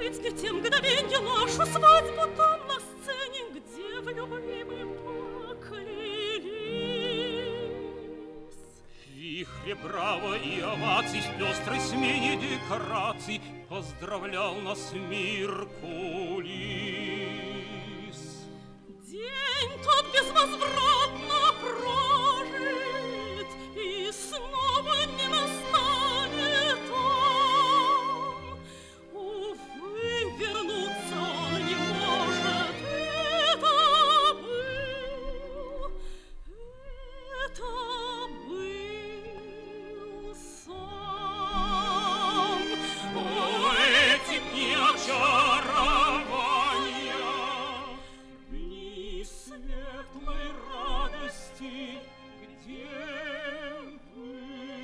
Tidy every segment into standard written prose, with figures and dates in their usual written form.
забыть ли те мгновенья нашу свадьбу там на сцене, где в любви мы поклялись? В вихре браво и оваций, в пестрой смене декораций поздравлял нас мир кулис. День тот безвозвратно прожит, и снова не настанет он. Увы, вернуться он не может. Это был сон. О, эти дни очарования, дни светлой радости, где вы?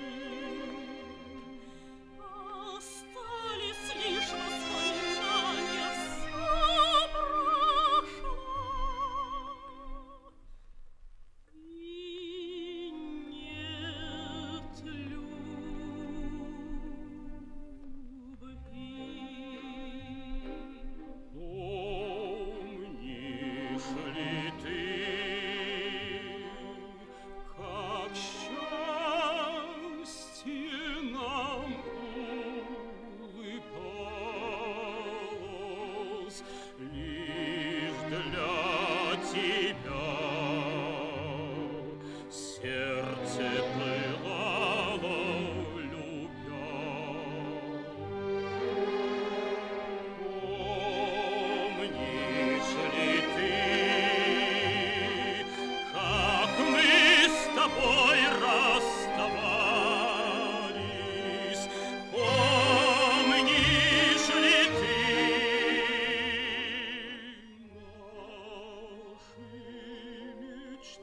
Остались лишь воспоминания, всё прошло. И нет любви. Помнишь ли ты, как счастье нам улыбалось лишь для тебя? Сердце пылало, любя. Помнишь ли ты, как мы с тобой расставались? Помнишь ли ты наши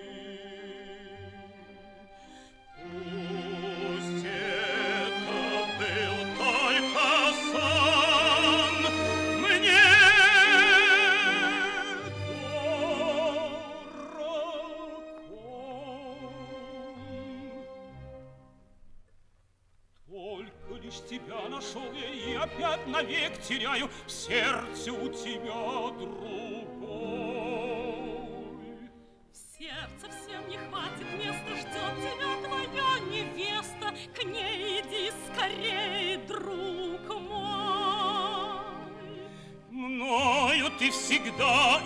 мечты? Пусть это был только сон, мне дорог. Только лишь тебя нашел я и опять навек теряю в сердце у тебя другой. В сердце всем не хватит места, ждет тебя твоя невеста. К ней иди скорей, друг мой. Мною ты всегда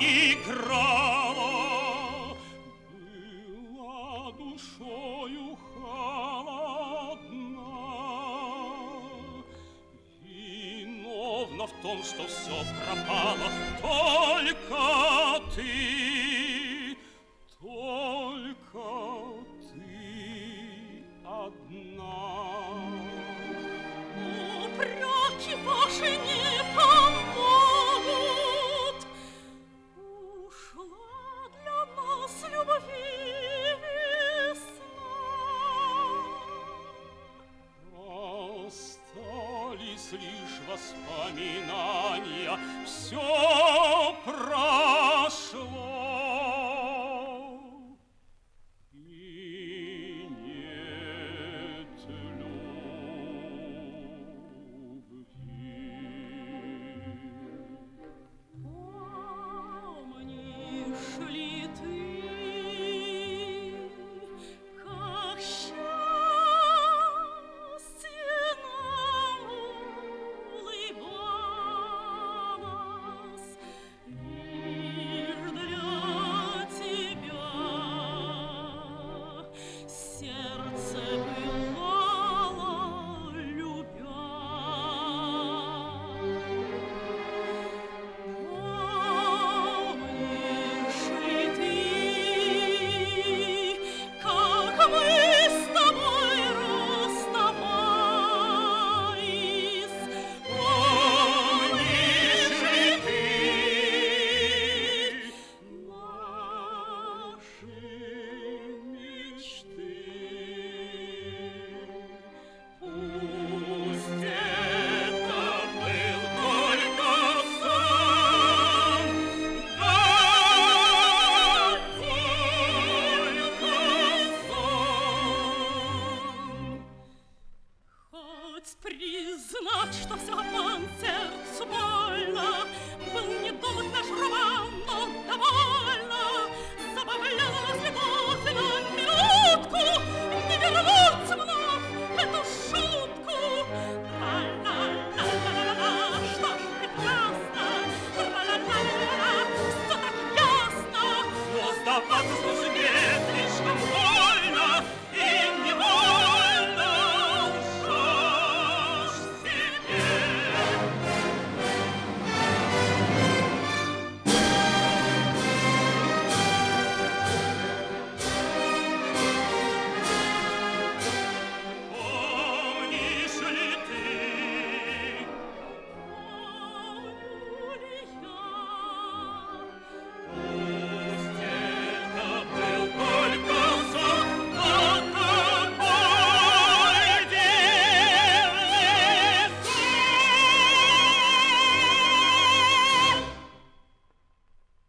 играла, была душою холодна. Виновна в том, что все пропало, только ты одна. Упреки ваши не помогут. Ушла для нас любви весна. Остались лишь воспоминания, все прошло.